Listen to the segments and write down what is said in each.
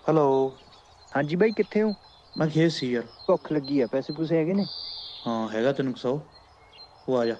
Hello. ਹਾਂਜੀ ਬਾਈ, ਕਿੱਥੇ ਹੋ? ਮੈਂ ਖੇਤ ਸੀ ਯਾਰ। ਭੁੱਖ ਲੱਗੀ ਆ, ਪੈਸੇ ਪੂਸੇ ਹੈਗੇ ਨੇ? ਹਾਂ ਹੈਗਾ, ਤੈਨੂੰ 100 ਉਹ ਆ ਜਾ।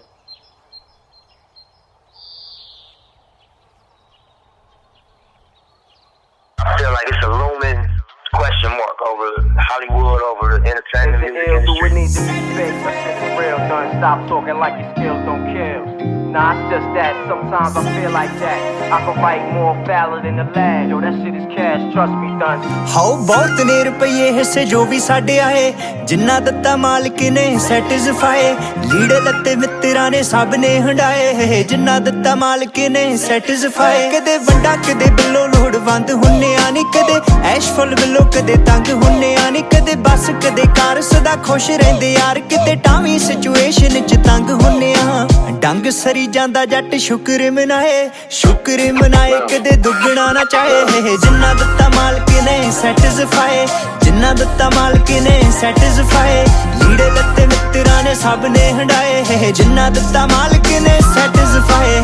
I feel like it's a looming question mark over Hollywood, over the entertainment music industry. Do it need to be fake? My shit for real, done. Stop talking like your skills don't kill. Nah, it's just that sometimes I feel like that. I can write more valid than the lad. Yo, that shit is cash, trust me, done. ਹਾਓ ਬਹੁਤ ਨੇ ਰੁਪਈਏ ਹਿੱਸੇ ਜੋ ਵੀ ਸਾਡੇ ਆਏ, ਜਿੰਨਾ ਦਿੱਤਾ ਮਾਲਕ ਨੇ ਸੈਟਿਸਫਾਈ। ਲੀੜੇ ਲੱਤੇ ਮਿੱਤਰਾਂ ਨੇ ਸਭ ਨੇ ਹੰਡਾਏ, ਜਿੰਨਾ ਦਿੱਤਾ ਮਾਲਕ ਨੇ ਸੈਟਿਸਫਾਈ। ਕਦੇ ਵੰਡਾ ਕਦੇ ਬਿੱਲੋ ਲੋੜਵੰਦ ਹੁੰਨੇ ਆ ਨੀ, ਕਦੇ ਐਸ਼ ਫੁੱਲ ਬਿੱਲੋ ਕਦੇ ਤੰਗ ਹੁੰਨੇ ਆ ਨੀ, ਕਦੇ ਬੱਸ ਕਦੇ ਕਾਰ ਸਦਾ ਖੁਸ਼ ਰਹਿੰਦੇ ਯਾਰ, ਕਿਤੇ ਟਾਵੀਂ ਸਿਚੁਏਸ਼ਨ 'ਚ ਤੰਗ ਹੁੰਨੇ ਆ। ਡੰਗ ਸਰੀ ਜਾਂਦਾ ਜੱਟ ਸ਼ੁਕਰ ਮਨਾਏ, ਸ਼ੁਕਰ ਮਨਾਏ ਕਦੇ ਦੁੱਗਣਾ ਨਾ ਚਾਹੇ, ਜਿੰਨਾ ਦਿੱਤਾ ਮਾਲਕ ਨੇ ਸੈਟਿਸਫਾਈ, ਜਿੰਨਾ ਦਿੱਤਾ ਮਾਲਕ ਨੇ ਸੈਟਿਸਫਾਈ। ਲੀੜੇ ਲੱਤੇ ਮਿੱਤਰਾਂ ਨੇ ਸਭ ਨੇ ਹੰਡਾਏ, ਜਿੰਨਾ ਦਿੱਤਾ ਮਾਲਕ ਨੇ ਸੈਟਿਸਫਾਈ।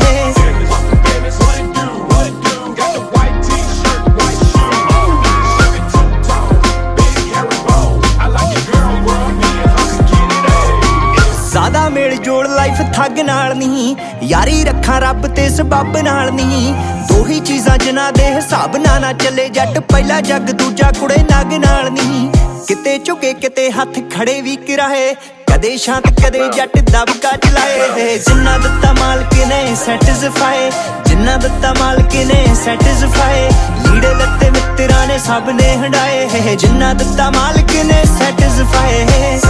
ਜ਼ਿਆਦਾ ਮੇਲ ਜੋੜ ਲਾਈਫ ਠੱਗ ਨਾਲ ਨਹੀਂ, ਯਾਰੀ ਰੱਖਾਂ ਰੱਬ ਤੇ ਸਬੱਬ ਨਾਲ ਨਹੀਂ। ਦੋ ਹੀ ਚੀਜ਼ਾਂ ਜਿਨ੍ਹਾਂ ਦੇ ਹਿਸਾਬ ਨਾਲ ਨਾ ਚੱਲੇ ਜੱਟ, ਪਹਿਲਾ ਜੱਗ ਦੂਜਾ ਕੁੜੇ ਨਗ ਨਾਲ ਨਹੀਂ। ਕਿਤੇ ਝੁਕੇ ਕਿਤੇ ਹੱਥ ਖੜੇ ਵੀ ਕਰਾਏ, ਕਦੇ ਸ਼ਾਂਤ ਕਦੇ ਜੱਟ ਦਬਕਾ ਚਲਾਏ। ਜਿੰਨਾ ਦਿੱਤਾ ਮਾਲਕ ਨੇ ਸੈਟਿਸਫਾਈ, ਜਿੰਨਾ ਦਿੱਤਾ ਮਾਲਕ ਨੇ ਸੈਟਿਸਫਾਈ। ਲੀੜੇ ਲੱਤੇ ਮਿੱਤਰਾਂ ਨੇ ਸਭ ਨੇ ਹੰਡਾਏ, ਜਿੰਨਾ ਦਿੱਤਾ ਮਾਲਕ ਨੇ ਸੈਟਿਸਫਾਈ।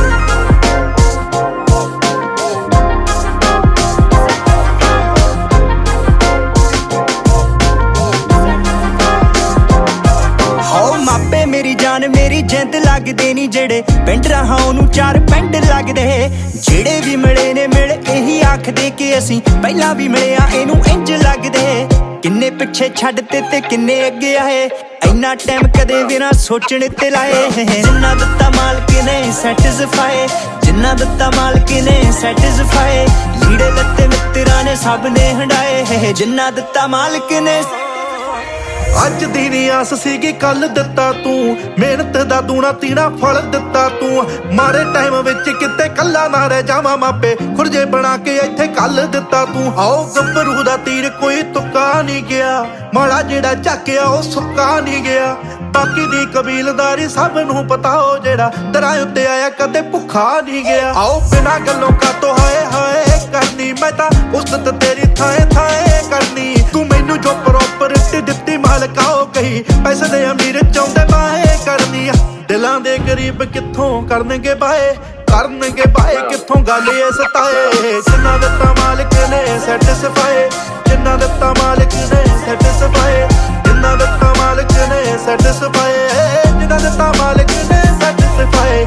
ਮੇਰੀ ਜਾਨ ਮੇਰੀ ਜਿੰਦ ਲੱਗਦੇ ਨੀ, ਜਿਹੜੇ ਪਿੰਡ ਰਹਾ ਉਹਨੂੰ ਚਾਰ ਪਿੰਡ ਲੱਗਦੇ। ਜਿਹੜੇ ਵੀ ਮਿਲੇ ਨੇ ਮਿਲ ਇਹੀ ਆਖਦੇ ਕਿ ਅਸੀਂ ਪਹਿਲਾਂ ਵੀ ਮਿਲਿਆ, ਇਹਨੂੰ ਇੰਜ ਲੱਗਦੇ। ਕਿੰਨੇ ਪਿੱਛੇ ਛੱਡਤੇ ਤੇ ਕਿੰਨੇ ਅੱਗੇ ਆਏ, ਇੰਨਾ ਟਾਈਮ ਕਦੇ ਵੀ ਨਾ ਸੋਚਣ ਤੇ ਲਾਏ। ਜਿੰਨਾ ਦਿੱਤਾ ਮਾਲਕ ਨੇ ਸੈਟਿਸਫਾਈ, ਜਿੰਨਾ ਦਿੱਤਾ ਮਾਲਕ ਨੇ ਸੈਟਿਸਫਾਈ। ਲੀੜੇ ਲੱਤੇ ਮਿੱਤਰਾਂ ਨੇ ਸਭ ਨੇ ਹੰਡਾਏ, ਜਿੰਨਾ ਦਿੱਤਾ ਮਾਲਕ ਨੇ। ਅੱਜ ਦੀ ਨੀ ਆਸ ਸੀਗੀ ਕੱਲ ਦਿੱਤਾ ਤੂੰ, ਮਿਹਨਤ ਦਾ ਦੂਣਾ ਤੀਣਾ ਫਲ ਦਿੱਤਾ ਤੂੰ। ਮਾਰੇ ਟਾਈਮ ਵਿੱਚ ਕਿਤੇ ਕੱਲਾ ਨਾ ਰਹਿ ਜਾਵਾਂ, ਮਾਪੇ ਖੁਰਜੇ ਬਣਾ ਕੇ ਇੱਥੇ ਕੱਲ ਦਿੱਤਾ ਤੂੰ। ਆਓ ਗੱਭਰੂ ਦਾ ਤੀਰ ਕੋਈ ਤੁੱਕਾ ਨਹੀਂ ਗਿਆ, ਮਾੜਾ ਜਿਹੜਾ ਝੱਕਿਆ ਉਹ ਸੁੱਕਾ ਨਹੀਂ ਗਿਆ। ਬਾਕੀ ਦੀ ਕਬੀਲਦਾਰੀ ਸਭ ਨੂੰ ਪਤਾ, ਉਹ ਜਿਹੜਾ ਦਰਾਂ ਉੱਤੇ ਆਇਆ ਕਦੇ ਭੁੱਖਾ ਨਹੀਂ ਗਿਆ। ਆਓ ਬਿਨਾਂ ਗੱਲੋਂ ਕਾਤੋਂ ਹਾਏ ਹਾਏ ਕਰਨੀ, ਮੈਂ ਤਾਂ ਉਸਤ ਤੇਰੀ ਥਾਏ ਥਾਏ ਕਰਨੀ। ਤੂੰ ਮੈਨੂੰ ਜੋ ਪ੍ਰੋਪਰਟੀ ਦਿੱਤੀ ਮਾਲਕਾ ਉਹ ਕਹੀ, ਪੈਸੇ ਦੇ ਅਮੀਰ ਚਾਹੁੰਦੇ ਬਾਏ ਕਰਨੀ। ਦਿਲਾਂ ਦੇ ਗਰੀਬ ਕਿੱਥੋਂ ਕਰਨਗੇ ਬਾਏ, ਕਰਨਗੇ ਬਾਏ ਕਿੱਥੋਂ ਗੱਲ ਇਹ ਸਤਾਏ। ਜਿੰਨਾ ਦਿੱਤਾ ਮਾਲਕ ਨੇ ਸੈਟਿਸਫਾਈ, ਜਿੰਨਾ ਦਿੱਤਾ ਮਾਲਕ ਨੇ ਸੈਟਿਸਫਾਈ। ਜਿੰਨਾ ਦਿੱਤਾ ਮਾਲਕ ਨੇ ਸੈਟਿਸਫਾਈ, ਜਿੰਨਾ ਦਿੱਤਾ ਮਾਲਕ ਨੇ ਸੈਟਿਸਫਾਈ।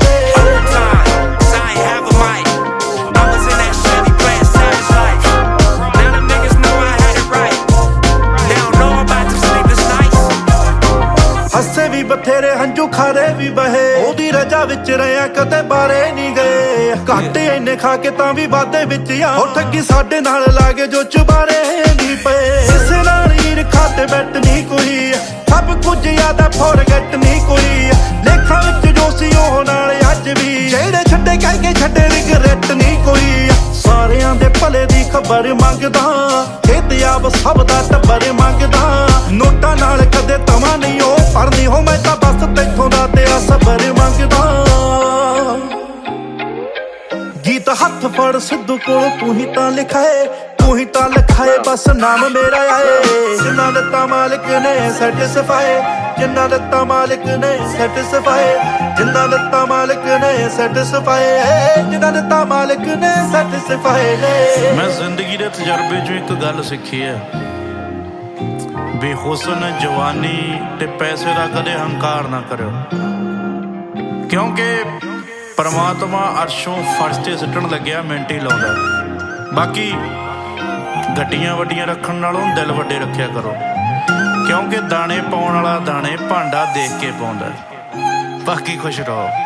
ਹੱਸੇ ਵੀ ਬਥੇਰੇ ਹੰਝੂ ਖਾਰੇ ਵੀ ਬਹੇ, ਉਹਦੀ ਰਜਾ ਵਿੱਚ ਰਿਆ ਕਦੇ ਬਾਰੇ ਨਹੀਂ ਗਏ। ਘਾਟੇ ਇੰਨੇ ਖਾ ਕੇ ਤਾਂ ਵੀ ਵਾਧੇ ਵਿੱਚ ਆ, ਉਹ ਠੱਗੀ ਸਾਡੇ ਨਾਲ ਲਾਗੇ ਜੋ ਚੁਬਾਰੇ ਨਹੀਂ ਪਏ। ਕਿਸੇ ਨਾਲ ਈਰਖਾ ਤੇ ਬੈਠ ਨਹੀਂ ਕੋਈ, ਸਭ ਕੁਝ ਯਾਦ ਆ ਫੋਰਗੇਟ ਨਹੀਂ ਕੋਈ। ਲੇਖਾਂ ਵਿੱਚ ਜੋ ਸੀ ਉਹ ਨਾਲ ਅੱਜ ਵੀ, ਜਿਹੜੇ ਛੱਡੇ ਕਹਿ ਕੇ ਛੱਡੇ ਰਿਗਰੈਟ ਨਹੀਂ ਕੋਈ। ਸਾਰਿਆਂ ਦੇ ਭਲੇ ਦੀ ਖਬਰ ਮੰਗਦਾ, ਖੇਤਯਾਬ ਸਭ ਦਾ ਟੱਬਰ ਮੰਗਦਾ। ਨੋਟਾਂ ਨਾਲ ਕਦੇ ਤਵਾ ਨਹੀਂ ਉਹ ਪੜਨੀ, ਹੋ ਮੈਂ ਤਾਂ ਬਸ ਤੈਥੋਂ ਦਾ ਤੇਰਾ ਸਬਰ ਮੰਗਦਾ। ਗੀਤ ਹੱਥ ਫੜ ਸਿੱਧੂ ਕੋਲ ਤੂੰ ਹੀ ਤਾਂ ਲਿਖਾਏ, ਤੂੰ ਹੀ ਤਾਂ ਲਿਖਾਏ ਬਸ ਨਾਮ ਮੇਰਾ ਆਏ। ਜਿੰਨਾ ਦਿੱਤਾ ਮਾਲਕ ਨੇ ਸੈਟਿਸਫਾਈ, ਜਿੰਨਾ ਦਿੱਤਾ ਮਾਲਕ ਨੇ ਸੈਟਿਸਫਾਈ। ਜਿੰਨਾ ਦਿੱਤਾ ਮਾਲਕ ਨੇ ਸੈਟਿਸਫਾਈ, ਜਿੰਨਾ ਦਿੱਤਾ ਮਾਲਕ ਨੇ ਸੈਟਿਸਫਾਈ। ਮੈਂ ਜ਼ਿੰਦਗੀ ਦੇ ਤਜਰਬੇ 'ਚੋਂ ਇੱਕ ਗੱਲ ਸਿੱਖੀ ਹੈ, ਬੇਹੁਸਨ ਜਵਾਨੀ ਤੇ ਪੈਸੇ ਦਾ ਕਦੇ ਹੰਕਾਰ ਨਾ ਕਰਿਓ, ਕਿਉਂਕਿ ਪਰਮਾਤਮਾ ਅਰਸ਼ੋਂ ਫਰਸ਼ ਤੇ ਸਿੱਟਣ ਲੱਗਿਆ ਮਿੰਟ ਹੀ ਲਾਉਂਦਾ। ਬਾਕੀ ਗੱਡੀਆਂ ਵੱਡੀਆਂ ਰੱਖਣ ਨਾਲੋਂ ਦਿਲ ਵੱਡੇ ਰੱਖਿਆ ਕਰੋ, ਕਿਉਂਕਿ ਦਾਣੇ ਪਾਉਣ ਵਾਲਾ ਦਾਣੇ ਭਾਂਡਾ ਦੇਖ ਕੇ ਪਾਉਂਦਾ। ਬਾਕੀ ਖੁਸ਼ ਰਹੋ।